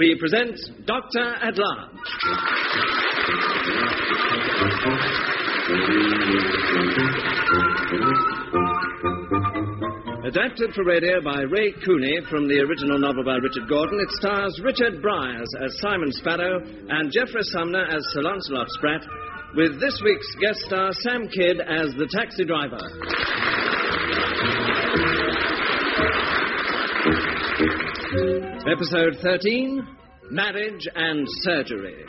we present Doctor at Large. Adapted for radio by Ray Cooney from the original novel by Richard Gordon, it stars Richard Bryars as Simon Sparrow and Geoffrey Sumner as Sir Lancelot Spratt, with this week's guest star Sam Kidd as the taxi driver. Episode 13, Marriage and Surgery.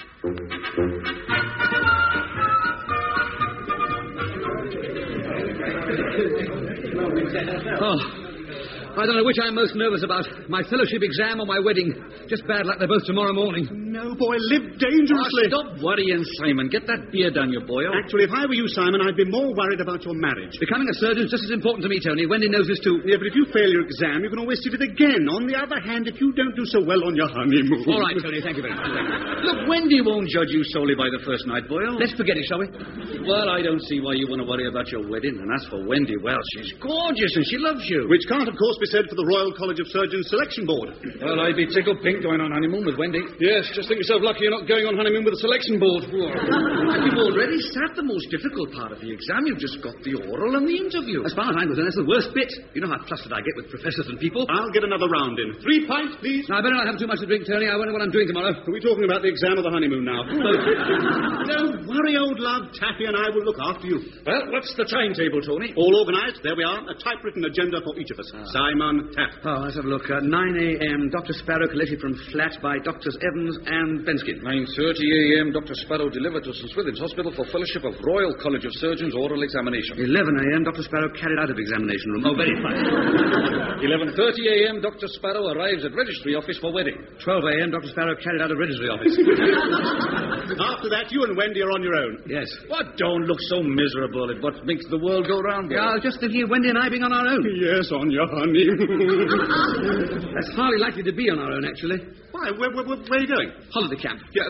I don't know which I'm most nervous about, my fellowship exam or my wedding. Just bad luck, they're both tomorrow morning. No, boy, live dangerously. Stop worrying, Simon. Get that beer down your boil. Actually, if I were you, Simon, I'd be more worried about your marriage. Becoming a surgeon's just as important to me, Tony. Wendy knows this too. Yeah, but if you fail your exam, you can always sit it again. On the other hand, if you don't do so well on your honeymoon... All right, Tony, thank you very much. Look, Wendy won't judge you solely by the first night, Boyle. Let's forget it, shall we? Well, I don't see why you want to worry about your wedding. And as for Wendy, well, she's gorgeous and she loves you. Which can't, of course, be said for the Royal College of Surgeons Selection Board. Well, I'd be tickled pink going on honeymoon with Wendy. Yes, just think yourself lucky you're not going on honeymoon with the selection board. You've already sat the most difficult part of the exam. You've just got the oral and the interview. As far as I'm concerned, that's the worst bit. You know how flustered I get with professors and people. I'll get another round in. 3 pints, please. Now, I better not have too much to drink, Tony. I won't know what I'm doing tomorrow. Are we talking about the exam or the honeymoon now? Don't worry, old love. Taffy and I will look after you. Well, what's the timetable, Tony? All organised. There we are. A typewritten agenda for each of us. Simon Taff. Oh, let's have a look. 9 a.m., Dr. Sparrow collected from flat by Drs. Evans and Benskin. 9:30 a.m., Dr. Sparrow delivered to St. Swithin's Hospital for fellowship of Royal College of Surgeons oral examination. 11 a.m., Dr. Sparrow carried out of examination room. Oh, very fine. 11:30 a.m., Dr. Sparrow arrives at registry office for wedding. 12 a.m., Dr. Sparrow carried out of registry office. After that, you and Wendy are on your own. Yes. What? Don't look so miserable. It's what makes the world go round. Yeah, I was just thinking of Wendy and I being on our own. Yes, on your honeymoon. That's hardly likely to be on our own, actually. Why? Where are you going? Holiday camp. Yeah.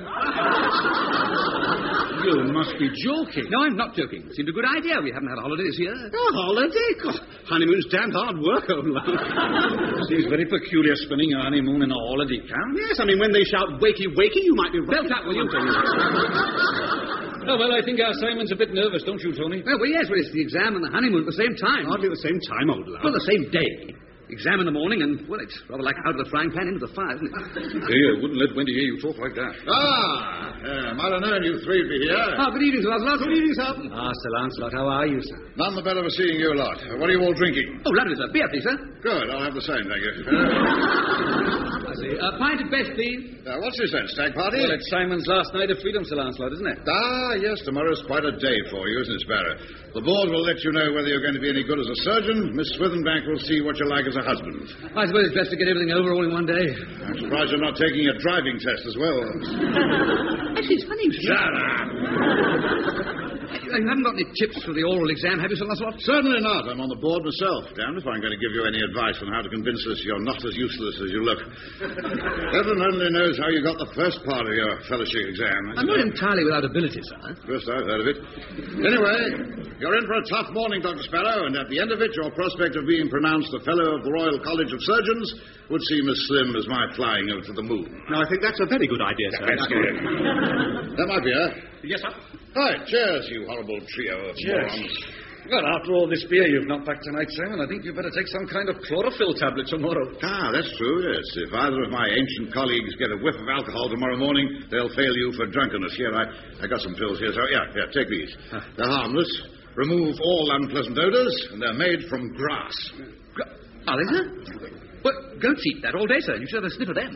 You must be joking. No, I'm not joking. Seemed a good idea. We haven't had a holiday this year. A holiday? God, honeymoon's damned hard work, old love. Seems very peculiar spending your honeymoon in a holiday camp. Yes, I mean, when they shout wakey, wakey, you might be right. Belt out, will you? Oh, well, I think our Simon's a bit nervous, don't you, Tony? Oh, well, yes, it's the exam and the honeymoon at the same time. Hardly the same time, old love. Well, the same day. Exam in the morning, and, well, it's rather like out of the frying pan into the fire, isn't it? Hey, I wouldn't let Wendy hear you talk like that. Might have known you three would be here. Oh, good evening, Sir Lancelot. Good evening, sir. Sir Lancelot, how are you, sir? None the better for seeing you lot. What are you all drinking? Oh, lovely, sir. Beer, please, sir. Good, I'll have the same, thank you. I see. Pint of best, please. What's this then, stag party? Well, it's Simon's last night of freedom, Sir Lancelot, isn't it? Yes, tomorrow's quite a day for you, isn't it, Sparrow? The board will let you know whether you're going to be any good as a surgeon. Miss Swithenbank will see what you're like as a husband. I suppose it's best to get everything over all in one day. I'm surprised you're not taking a driving test as well. Actually, it's funny. Shut up! You haven't got any tips for the oral exam, have you, Sir Lancelot? Certainly not. I'm on the board myself. Damned if I'm going to give you any advice on how to convince us you're not as useless as you look. Heaven only knows how you got the first part of your fellowship exam. I'm not entirely without ability, sir. First I've heard of it. Anyway, you're in for a tough morning, Dr. Sparrow, and at the end of it, your prospect of being pronounced a Fellow of the Royal College of Surgeons would seem as slim as my flying over to the moon. No, I think that's a very good idea, sir. That might be her. Yes, sir. Right, cheers, you horrible trio of morons. Well, after all this beer you've knocked back tonight, Simon, I think you'd better take some kind of chlorophyll tablet tomorrow. That's true, yes. If either of my ancient colleagues get a whiff of alcohol tomorrow morning, they'll fail you for drunkenness. Here, I got some pills here. So, yeah, take these. They're harmless, remove all unpleasant odors, and they're made from grass. Are they, sir? Well, goats eat that all day, sir. You should have a sniff of them.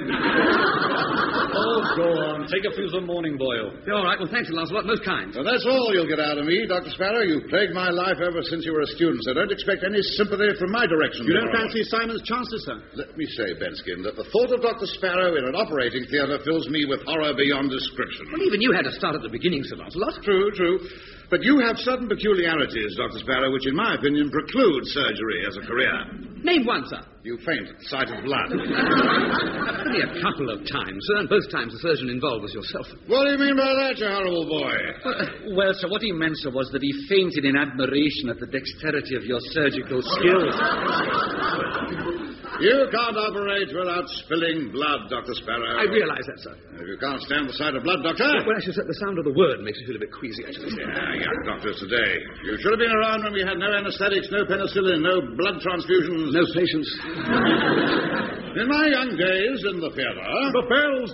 Oh, go on. Take a few of the morning, Boyle. All right. Well, thanks, Lancelot. Most kind. Well, that's all you'll get out of me, Dr. Sparrow. You've plagued my life ever since you were a student, so don't expect any sympathy from my direction. You don't fancy Simon's chances, sir? Let me say, Benskin, that the thought of Dr. Sparrow in an operating theatre fills me with horror beyond description. Well, even you had to start at the beginning, Sir Lancelot. True. But you have certain peculiarities, Dr. Sparrow, which in my opinion preclude surgery as a career. Name one, sir. You faint at the sight of blood. Only a couple of times, sir, and both times the surgeon involved was yourself. What do you mean by that, you horrible boy? Well, sir, what he meant, sir, was that he fainted in admiration at the dexterity of your surgical skills. You can't operate without spilling blood, Dr. Sparrow. I realise that, sir. If you can't stand the sight of blood, Doctor... Well, actually, sir, the sound of the word makes me feel a bit queasy, actually. Yeah, young doctors today. You should have been around when we had no anesthetics, no penicillin, no blood transfusions. No patience. In my young days in the theatre... The bells!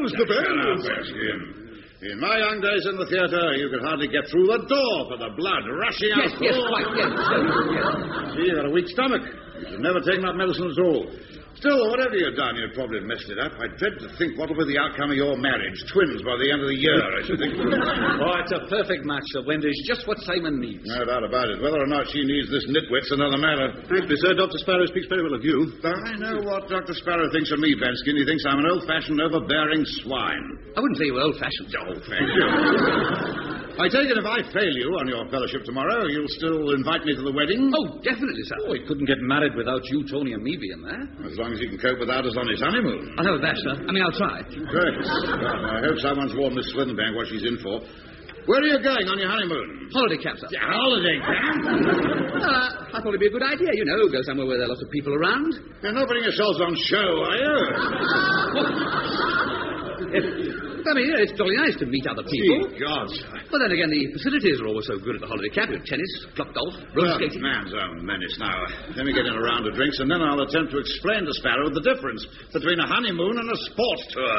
In my young days in the theatre, you could hardly get through the door for the blood rushing out. Yes, quite, yes. See, you got a weak stomach. You should never take that medicine at all. Still, whatever you've done, you've probably messed it up. I dread to think what will be the outcome of your marriage. Twins by the end of the year, I should think. Oh, it's a perfect match, Sir Wendy's. Just what Simon needs. No doubt about it. Whether or not she needs this nitwit's another matter. Frankly, sir, Dr. Sparrow speaks very well of you. I know what Dr. Sparrow thinks of me, Benskin. He thinks I'm an old-fashioned, overbearing swine. I wouldn't say you were old-fashioned. Oh, thank you. I take it if I fail you on your fellowship tomorrow, you'll still invite me to the wedding? Oh, definitely, sir. Oh, he couldn't get married without you, Tony, and me being there. As long as he can cope without us on his honeymoon. I know that, sir. I mean, I'll try. Great. Well, I hope someone's warned Miss Swithenbank what she's in for. Where are you going on your honeymoon? Holiday camp, sir. Yeah, holiday camp? I thought it'd be a good idea, you know, go somewhere where there are lots of people around. You're not putting yourselves on show, are you? I mean, it's jolly nice to meet other people. Gee, God. But then again, the facilities are always so good at the holiday camp. You have tennis, club golf, roller skating. Man's own menace now. Let me get in a round of drinks, and then I'll attempt to explain to Sparrow the difference between a honeymoon and a sports tour.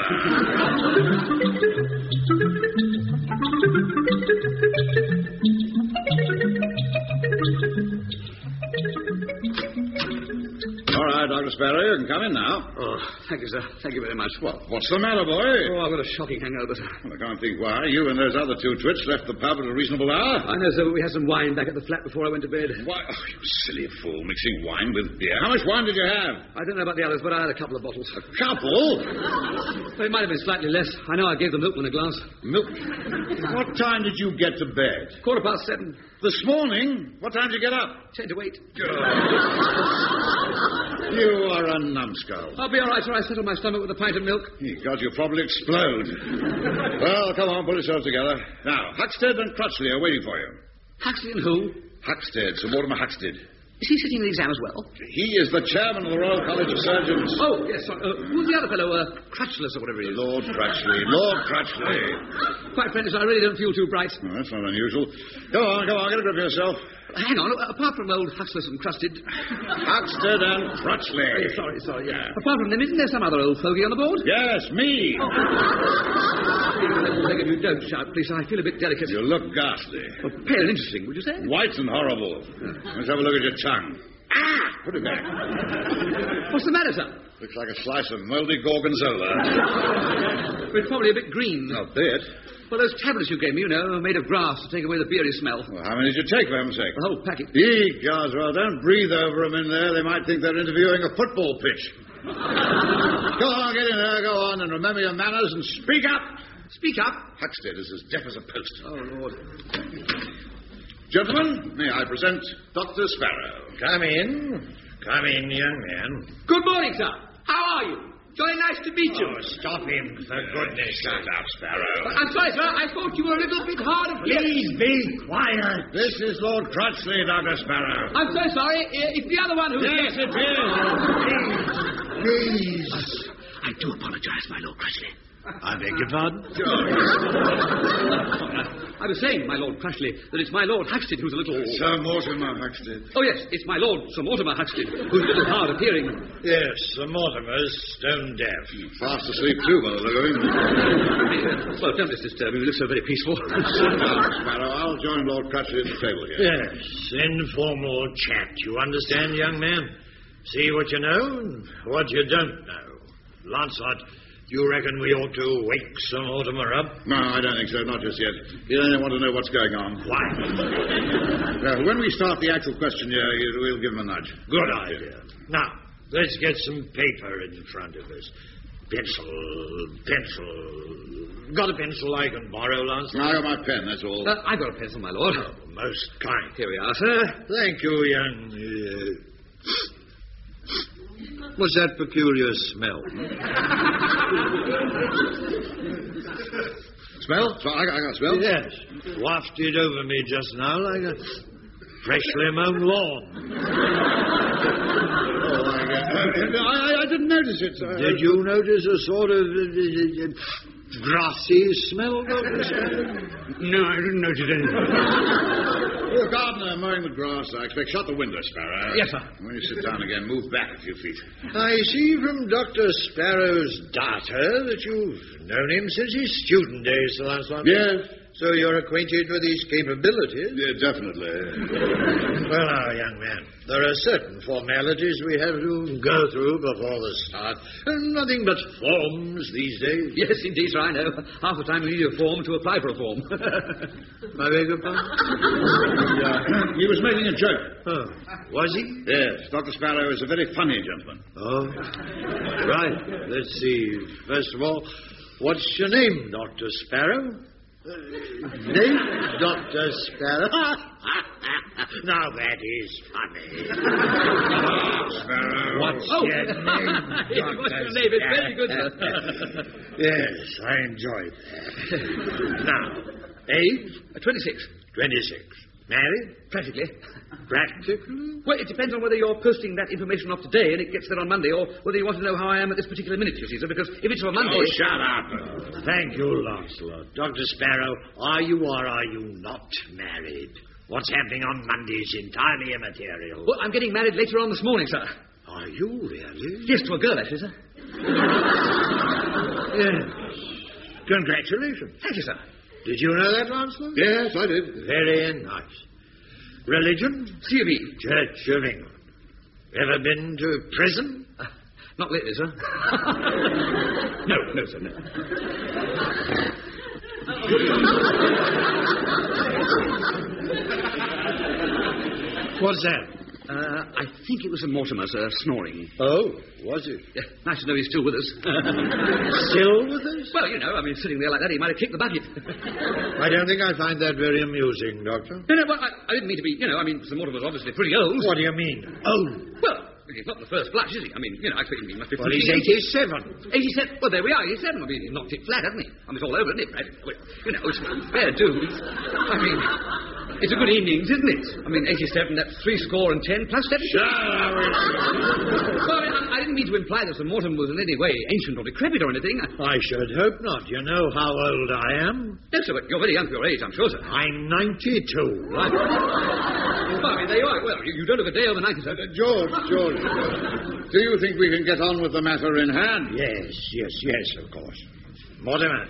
All right, Dr. Sparrow, you can come in now. Oh, thank you, sir. Thank you very much. What's the matter, boy? Oh, I've got a shocking hangover, sir. Well, I can't think why. You and those other two twits left the pub at a reasonable hour. I know, sir, but we had some wine back at the flat before I went to bed. Why? Oh, you silly fool, mixing wine with beer. How much wine did you have? I don't know about the others, but I had a couple of bottles. A couple? Well, it might have been slightly less. I know I gave the milkman a glass. Milk? What time did you get to bed? 7:15. This morning? What time did you get up? 10 to 8. You are a numbskull. I'll be all right, sir. I settled my stomach with a pint of milk. God, you'll probably explode. Well, come on, pull yourselves together. Now, Huxted and Crutchley are waiting for you. Huxley and who? Huxted, Sir Mortimer Huxted. Is he sitting the exam as well? He is the chairman of the Royal College of Surgeons. Oh, yes. Who's the other fellow? Crutchless or whatever he is. Lord Crutchley. Lord Crutchley. Quite frankly, sir, I really don't feel too bright. Oh, that's not unusual. Go on, get a grip of yourself. Hang on. Apart from old Huxless and Crusted... Huxted and Crutchley. Oh, sorry. Yeah. Apart from them, isn't there some other old fogey on the board? Yes, me. I beg of you, don't shout, please. I feel a bit delicate. You look ghastly. Well, pale and interesting, would you say? White and horrible. Let's have a look at your tongue. Put it back. What's the matter, sir? Looks like a slice of mouldy gorgonzola. It's probably a bit green. A bit? Well, those tablets you gave me, you know, are made of grass to take away the beery smell. Well, how many did you take, for heaven's sake? The whole packet. Gods, well, don't breathe over them in there. They might think they're interviewing a football pitch. Go on, get in there, go on, and remember your manners and speak up. Speak up? Huxted is as deaf as a post. Oh, Lord. Gentlemen, may I present Dr. Sparrow. Come in. Come in, young man. Good morning, sir. How are you? Jolly nice to meet you. Oh, stop him, for goodness sake. Shut up, Sparrow. I'm sorry, sir. I thought you were a little bit hard of hearing. Please be quiet. This is Lord Crutchley, Dr. Sparrow. I'm so sorry. It's the other one who... Yes, it is. Please. I do apologize, my Lord Crutchley. I beg your pardon? I was saying, my Lord Crutchley, that it's my Lord Huxted who's a little... Sir Mortimer Huxted. Oh, yes, it's my Lord Sir Mortimer Huxted who's a little hard of hearing. Yes, Sir Mortimer's stone deaf. Fast asleep, too, by the look of him. Well, don't let's disturb him. He looks so very peaceful. Now, Sparrow, I'll join Lord Crutchley at the table here. Yes, informal chat, you understand, young man? See what you know and what you don't know. Lancelot, do you reckon we ought to wake Sir Mortimer up? No, I don't think so, not just yet. You only want to know what's going on. Why? When we start the actual questionnaire, we'll give him a nudge. Good idea. Now, let's get some paper in front of us. Pencil. Got a pencil I can borrow, Lancelot? I got my pen, that's all. I got a pencil, my Lord. Oh, most kind. Here we are, sir. Thank you, young... What's that peculiar smell? Smell? I got a smell? Yes. Wafted over me just now like a freshly mown lawn. I didn't notice it, sir. Did you notice a sort of grassy smell, Dr. Sparrow? No, I didn't notice anything. Oh, gardener mowing the grass, I expect. Shut the window, Sparrow. Yes, sir. When you sit down again, move back a few feet. I see from Dr. Sparrow's data that you've known him since his student days, Sir Lancelot. Yes. So you're acquainted with his capabilities? Yeah, definitely. Well, now, young man, there are certain formalities we have to go through before the start. Nothing but forms these days. Yes, indeed, sir, I know. Half the time we need a form to apply for a form. I beg your pardon? He was making a joke. Oh, was he? Yes, Dr. Sparrow is a very funny gentleman. Oh, right. Let's see. First of all, what's your name, Dr. Sparrow? Name? Dr. Sparrow? Now that is funny. Sparrow. What's your name, What's your Dr. name? It's very good, sir. Yes, I enjoyed that. Now, age? 26. 26. Married? Practically. Practically? Well, it depends on whether you're posting that information off today and it gets there on Monday, or whether you want to know how I am at this particular minute, you see, sir, because if it's for Monday... Oh, shut up. Thank you, Lancelot. Dr. Sparrow, are you or are you not married? What's happening on Monday is entirely immaterial. Well, I'm getting married later on this morning, sir. Are you really? Yes, to a girl, actually, sir. Yes. Congratulations. Thank you, sir. Did you know that, Lancelot? Yes, I did. Very nice. Religion? C of E. Church of England. Ever been to prison? Not lately, sir. No, sir, no. What's that? I think it was a Mortimer, sir, snoring. Oh, was it? Nice to know he's still with us. Still with us? Well, you know, I mean, sitting there like that, he might have kicked the bucket. I don't think I find that very amusing, Doctor. No, well, I didn't mean to be, you know, I mean, Sir Mortimer's obviously pretty old. What do you mean? Old? Well, he's not the first blush, is he? I mean, you know, I expect he must be... Well, he's 87. 87? Well, there we are, 87. I mean, he's knocked it flat, hasn't he? I mean, it's all over, isn't it, Brad? Well, you know, it's fair dues. I mean... It's a good innings, isn't it? I mean, 87, that's 10 plus 7. Shut up. Well, I didn't mean to imply that Sir Mortimer was in any way ancient or decrepit or anything. I should hope not. You know how old I am? Yes, sir, but you're very young for your age, I'm sure, sir. I'm 92. Right. Well, I mean, there you are. Well, you don't look a day over 90, sir. George. Do you think we can get on with the matter in hand? Yes, of course. Mortimer,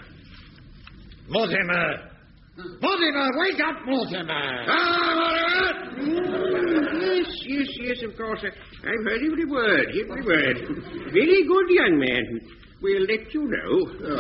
wake up, Mortimer! Yes, of course. I've heard every word. Very good, young man. We'll let you know.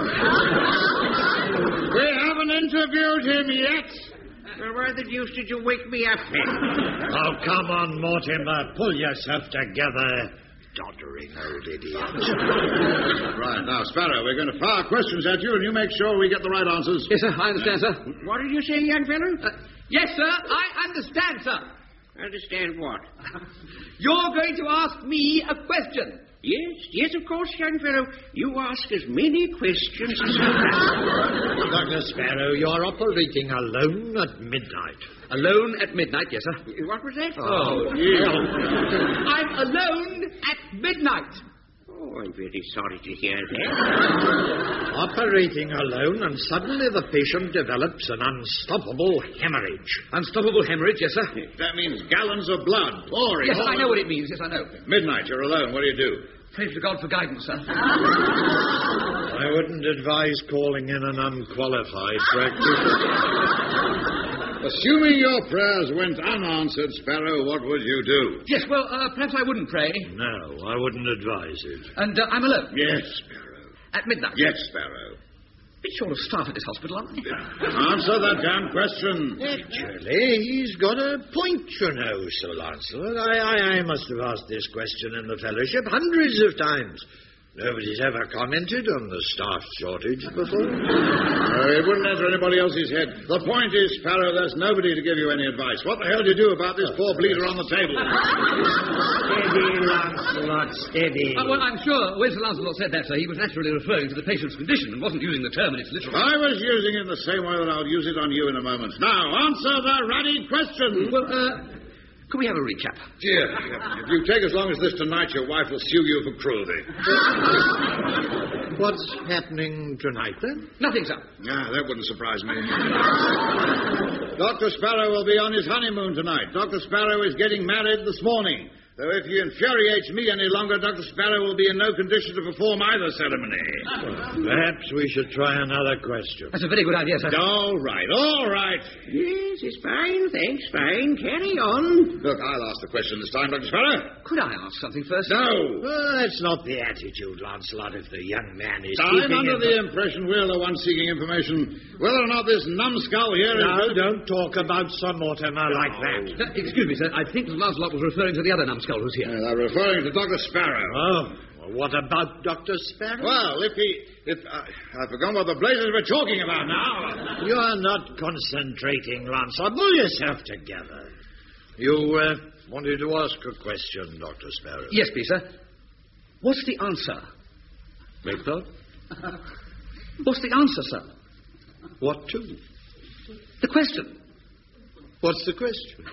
We haven't interviewed him yet. Well, why the deuce did you wake me up then? Oh, come on, Mortimer. Pull yourself together. Doddering old idiot. Right, now, Sparrow, we're going to fire questions at you, and you make sure we get the right answers. Yes, sir, I understand, sir. What did you say, young fellow? Yes, sir, I understand, sir. Understand what? You're going to ask me a question. Yes, of course, young fellow. You ask as many questions as you like. Dr. Sparrow, you're operating alone at midnight. Alone at midnight, yes, sir. What was that? Oh, yeah. I'm alone at midnight. Oh, I'm very sorry to hear that. Operating alone, and suddenly the patient develops an unstoppable hemorrhage. Unstoppable hemorrhage, yes, sir. That means gallons of blood pouring. Yes, I know what it means. Yes, I know. Midnight, you're alone. What do you do? Pray to God for guidance, sir. I wouldn't advise calling in an unqualified practitioner. Assuming your prayers went unanswered, Sparrow, what would you do? Yes, well, perhaps I wouldn't pray. No, I wouldn't advise it. And I'm alone. Yes, Sparrow. At midnight. Yes, Sparrow. Bit short of staff at this hospital, aren't they? Answer that damn question. Actually, he's got a point, you know, Sir Lancelot. I must have asked this question in the fellowship hundreds of times. Nobody's ever commented on the staff shortage before. It wouldn't enter anybody else's head. The point is, Sparrow, there's nobody to give you any advice. What the hell do you do about this poor bleeder on the table? Steady, Lancelot, steady. Well, I'm sure when Sir Lancelot said that, sir, he was naturally referring to the patient's condition and wasn't using the term in its literal... I was using it the same way that I'll use it on you in a moment. Now, answer the ruddy question. Well, Could we have a recap? Yeah. If you take as long as this tonight, your wife will sue you for cruelty. What's happening tonight, then? Nothing, sir. That wouldn't surprise me. Dr. Sparrow will be on his honeymoon tonight. Dr. Sparrow is getting married this morning. Though if he infuriates me any longer, Dr. Sparrow will be in no condition to perform either ceremony. Perhaps we should try another question. That's a very good idea, sir. All right. Yes, it's fine, thanks, fine. Carry on. Look, I'll ask the question this time, Dr. Sparrow. Could I ask something first? No. That's not the attitude, Lancelot, if the young man is I'm under the impression we're the ones seeking information whether or not this numbskull here is... No, don't talk about Sir Mortimer like that. Excuse me, sir. I think Lancelot was referring to the other numbskull who's here. They're referring to Dr. Sparrow. Oh, well, what about Dr. Sparrow? Well, I've forgotten what the blazes we're talking about now. You're not concentrating, Lancelot. Pull yourself together. You wanted to ask a question, Dr. Sparrow. Yes, please, sir. What's the answer? Beg pardon? What's the answer, sir? What to? The question. What's the question?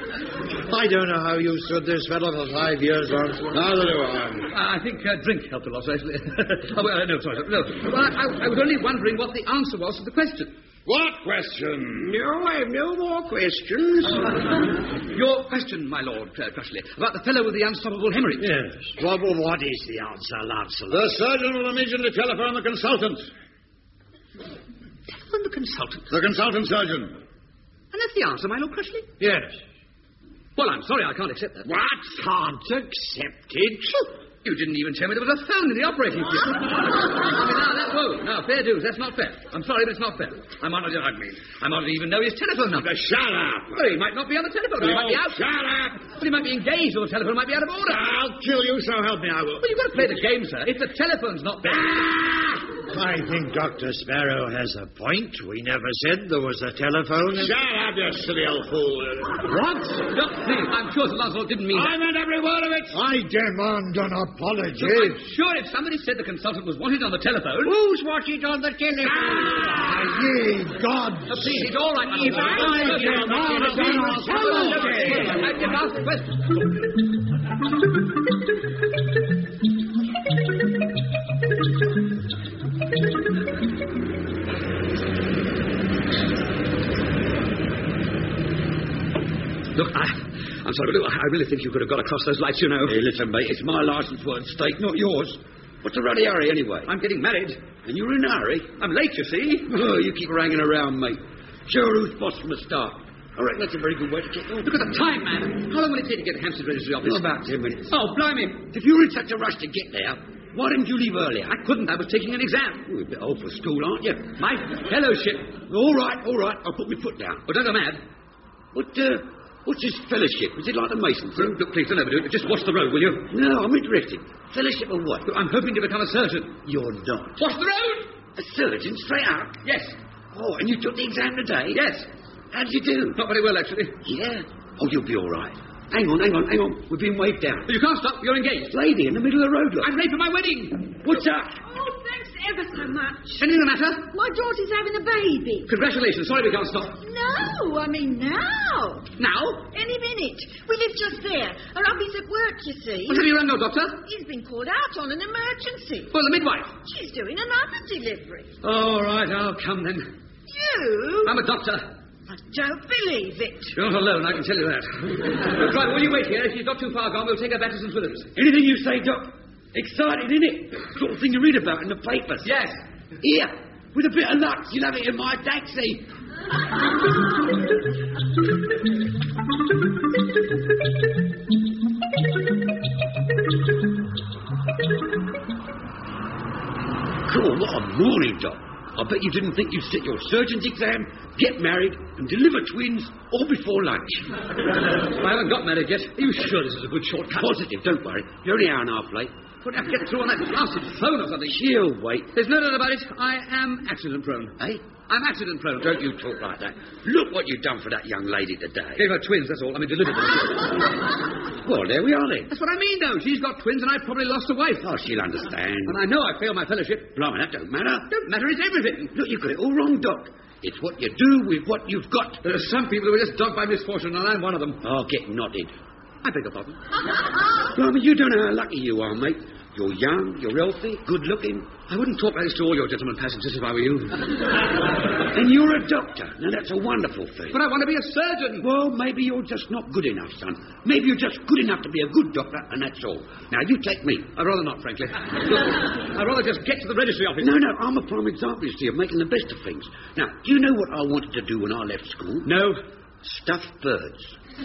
I don't know how you stood this fellow for 5 years, Lancelot. Neither do I. I think drink helped a lot, actually. No, sorry. No. Well, I was only wondering what the answer was to the question. What question? No, I have no more questions. Your question, my Lord Crushley, about the fellow with the unstoppable hemorrhage. Yes. Well, what is the answer, Lancelot? The surgeon will immediately telephone the consultant. Telephone the consultant? The consultant surgeon. And that's the answer, my Lord Crushley? Yes. Well, I'm sorry, I can't accept that. What? Can't accept it? You didn't even tell me there was a phone in the operating theatre. Now, fair dues, that's not fair. I'm sorry, but it's not fair. I might not even know his telephone number. Shut up. Well, he might not be on the telephone. He might be out. Shut up. Well, he might be engaged, or the telephone might be out of order. I'll kill you, so help me, I will. Well, you've got to play the game, sir. If the telephone's not there... I think Dr. Sparrow has a point. We never said there was a telephone. Shut up, you silly old fool. What? No, please, I'm sure Sir Lancelot didn't mean that. I meant every word of it. I demand an apology. Look, I'm sure if somebody said the consultant was wanted on the telephone... Who's watching on the telephone? Ye gods! Please, it's all right. If I demand an apology. I just asked the question. Look, I'm sorry, but I really think you could have got across those lights, you know. Hey, listen, mate, it's my licence for at stake, not yours. What's the ruddy hurry, anyway? I'm getting married. And you're in a hurry? I'm late, you see. Oh, you keep hanging around, mate. Show who's boss from the start. I reckon that's a very good way to get on. Look at the time, man. How long will it take to get to Hampstead Registry Office? Oh, about 10 minutes. Oh, blimey. If you were in such a rush to get there, why didn't you leave earlier? I couldn't. I was taking an exam. You're a bit old for school, aren't you? My fellowship. All right. I'll put my foot down. Oh, don't go mad. What's this fellowship? Is it like the Mason thing? Look, please, don't overdo it. Just watch the road, will you? No, I'm interested. Fellowship of what? Look, I'm hoping to become a surgeon. You're not. Watch the road! A surgeon, straight up? Yes. Oh, and you took the exam today? Yes. How did you do? Not very well, actually. Yeah? Oh, you'll be all right. Hang on. We're being waved down. But you can't stop. You're engaged. Lady in the middle of the road, look. I'm late for my wedding. What's up? Oh, thanks ever so much. Anything the matter? My daughter's having a baby. Congratulations. Sorry we can't stop. No, I mean now. Now? Any minute. We live just there. Her hubby's at work, you see. What have you run, no, Doctor? He's been called out on an emergency. Well, the midwife. She's doing another delivery. All right, I'll come then. You? I'm a doctor. I don't believe it. You're not alone, I can tell you that. Right, will you wait here? If she's not too far gone, we'll take her back to St. Swithin's. Anything you say, Doc. Excited, innit? Sort of thing you read about in the papers. Yes. Here, with a bit of luck, you'll have it in my taxi. Cool, what a morning, Doc. I bet you didn't think you'd sit your surgeon's exam, get married, and deliver twins all before lunch. I haven't got married yet. Are you sure this is a good shortcut? Positive, don't worry. You're only an hour and a half late. Couldn't have to get through on that blasted phone or something. She'll wait. There's no doubt about it. I am accident-prone. Eh? I'm accident-prone. Don't you talk like that. Look what you've done for that young lady today. Gave her twins, that's all. I mean, delivered them. Well, there we are then. That's what I mean, though. She's got twins and I've probably lost a wife. Oh, she'll understand. And I know I failed my fellowship. Blimey, that don't matter. Don't matter, it's everything. Look, you got it all wrong, Doc. It's what you do with what you've got. There are some people who are just dogged by misfortune, and I'm one of them. Oh, get knotted. I beg your pardon. Well, I mean, you don't know how lucky you are, mate. You're young, you're healthy, good-looking. I wouldn't talk like this to all your gentlemen passengers if I were you. And you're a doctor. Now, that's a wonderful thing. But I want to be a surgeon. Well, maybe you're just not good enough, son. Maybe you're just good enough to be a good doctor, and that's all. Now, you take me. I'd rather not, frankly. Look, I'd rather just get to the registry office. No, I'm a prime example, you see, of making the best of things. Now, do you know what I wanted to do when I left school? No. Stuff birds.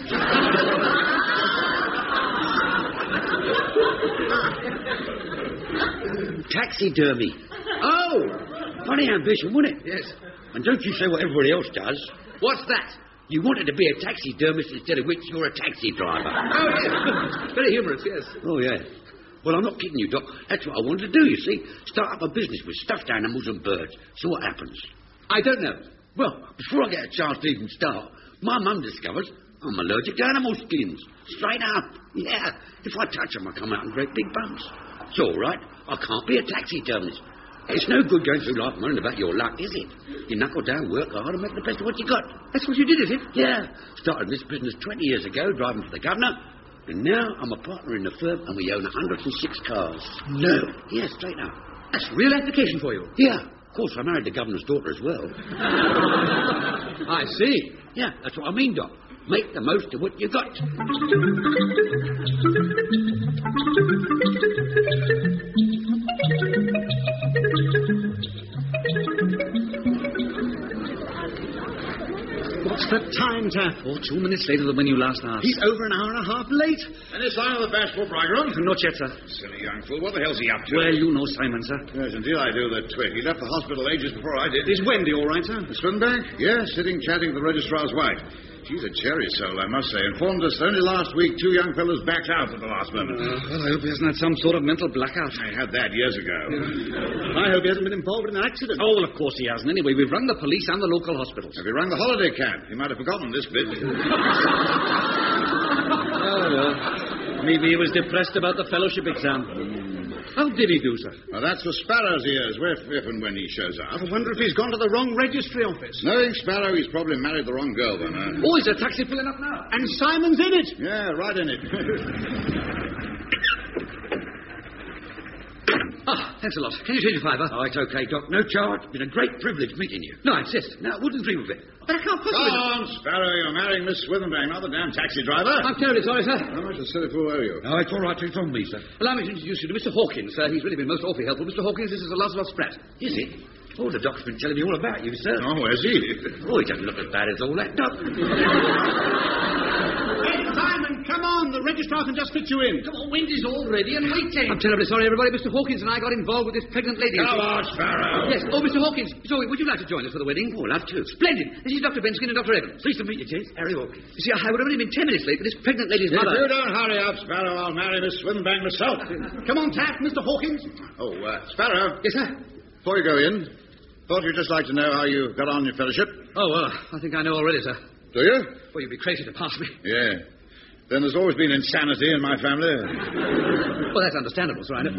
Taxidermy. Oh, funny ambition, wasn't it? Yes. And don't you say what everybody else does. What's that? You wanted to be a taxidermist instead of which you're a taxi driver. Oh, yes. Very humorous, yes. Oh, yeah. Well, I'm not kidding you, Doc. That's what I wanted to do, you see. Start up a business with stuffed animals and birds. So what happens? I don't know. Well, before I get a chance to even start, my mum discovers I'm allergic to animal skins. Straight up. Yeah. If I touch them, I come out in great big bumps. It's all right. I can't be a taxidermist. It's no good going through life moaning about your luck, is it? You knuckle down, work hard, and make the best of what you got. That's what you did, is it? Yeah. Started this business 20 years ago, driving for the governor. And now I'm a partner in the firm, and we own 106 cars. No. Yeah, straight up. That's real application for you. Yeah. Of course, I married the governor's daughter as well. I see. Yeah, that's what I mean, Doc. Make the most of what you got. What's the time, Taff? 2 minutes later than when you last asked. He's over an hour and a half late. Any sign of the bashful bridegroom? Not yet, sir. Silly young fool. What the hell's he up to? Well, you know Simon, sir. Yes, indeed I do, the twig. He left the hospital ages before I did. Is Wendy all right, sir? The Swinbank? Yes, sitting chatting with the registrar's wife. She's a cherry soul, I must say. Informed us that only last week 2 young fellows backed out at the last moment. Well, I hope he hasn't had some sort of mental blackout. I had that years ago. I hope he hasn't been involved in an accident. Oh, well, of course he hasn't. Anyway, we've rung the police and the local hospitals. Have you rung the holiday camp? He might have forgotten this bit. Oh, well. Maybe he was depressed about the fellowship exam. How did he do, sir? Well, that's for Sparrow's ears, if and when he shows up. I wonder if he's gone to the wrong registry office. Knowing Sparrow, he's probably married the wrong girl, then, huh? Oh, is a taxi pulling up now? And Simon's in it. Yeah, right in it. Thanks a lot. Can you change a fiver? Oh, it's okay, Doc. No charge. It's been a great privilege meeting you. No, I insist. Now, wouldn't dream of it. But I can't Go possibly... on, Sparrow. You're marrying Miss Swithenbank, not the damn taxi driver. I'm terribly sorry, sir. How much a silly fool owe you? No, it's all right. It's on me, sir. Allow me to introduce you to Mr. Hawkins, sir. He's really been most awfully helpful. Mr. Hawkins, this is Lancelot Spratt. Is it? Oh, the doc's been telling me all about you, sir. Oh, where's he? Oh, he doesn't look as bad as all that, Doc. Hey, Simon, come on. The registrar can just fit you in. Come on, Wendy's all ready and waiting. I'm terribly sorry, everybody. Mr. Hawkins and I got involved with this pregnant lady. Come on, Sparrow. Yes. Oh, Mr. Hawkins. Sorry, would you like to join us for the wedding? Oh, I'd love to. Splendid. This is Dr. Benskin and Dr. Evans. Pleased to meet you, James. Harry Hawkins. You see, I would have only been 10 minutes late for this pregnant lady's If mother. you don't hurry up, Sparrow, I'll marry Miss Swithenbank myself. Come on, Taff, Mr. Hawkins. Oh, Sparrow. Yes, sir? Before you go in, thought you'd just like to know how you got on your fellowship. Oh, well, I think I know already, sir. Do you? Well, you'd be crazy to pass me. Yeah. Then there's always been insanity in my family. Well, that's understandable, sir, I know.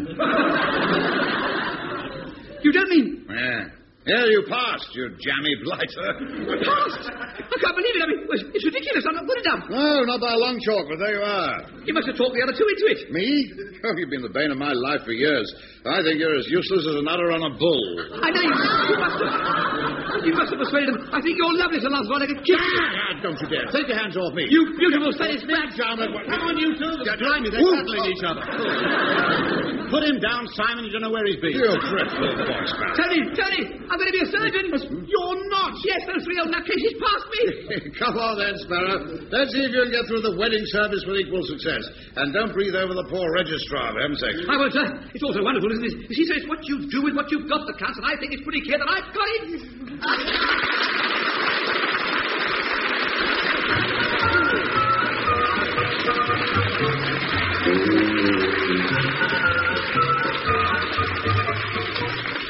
You don't mean... Yeah, you passed, you jammy blighter. Passed? I can't believe it. I mean, it's ridiculous. I'm not good enough. No, not by a long chalk, but there you are. You must have talked the other two into it. Me? Oh, you've been the bane of my life for years. I think you're as useless as an udder on a bull. I know you must have persuaded him. I think you're lovely, Sir Lancelot. I could kiss you. Don't you dare. Take your hands off me. You beautiful Spanish man. Come on, you two. Blimey, they're battling each other. Put him down, Simon. You don't know where he's been. You dreadful boy, Sparrow. Tony, I'm going to be a surgeon. You're not. Yes, those three old nutcases passed me. Come on then, Sparrow. Let's see if you can get through the wedding service with equal success. And don't breathe over the poor registrar, for heaven's sake. I won't, sir. It's all so wonderful, isn't it? You see, sir, it's what you do with what you've got that counts, and I think it's pretty clear that I've got it.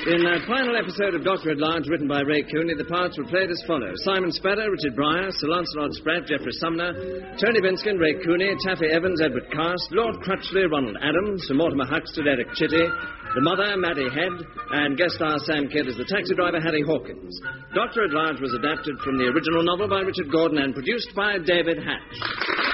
In that final episode of Dr. at Large, written by Ray Cooney, the parts were played as follows. Simon Sparrow, Richard Brier, Sir Lancelot Spratt, Geoffrey Sumner, Tony Binskin, Ray Cooney, Taffy Evans, Edward Cast, Lord Crutchley, Ronald Adams, Sir Mortimer Huxted, Eric Chitty, the mother, Maddie Head, and guest star Sam Kidd as the taxi driver, Harry Hawkins. Dr. at Large was adapted from the original novel by Richard Gordon and produced by David Hatch.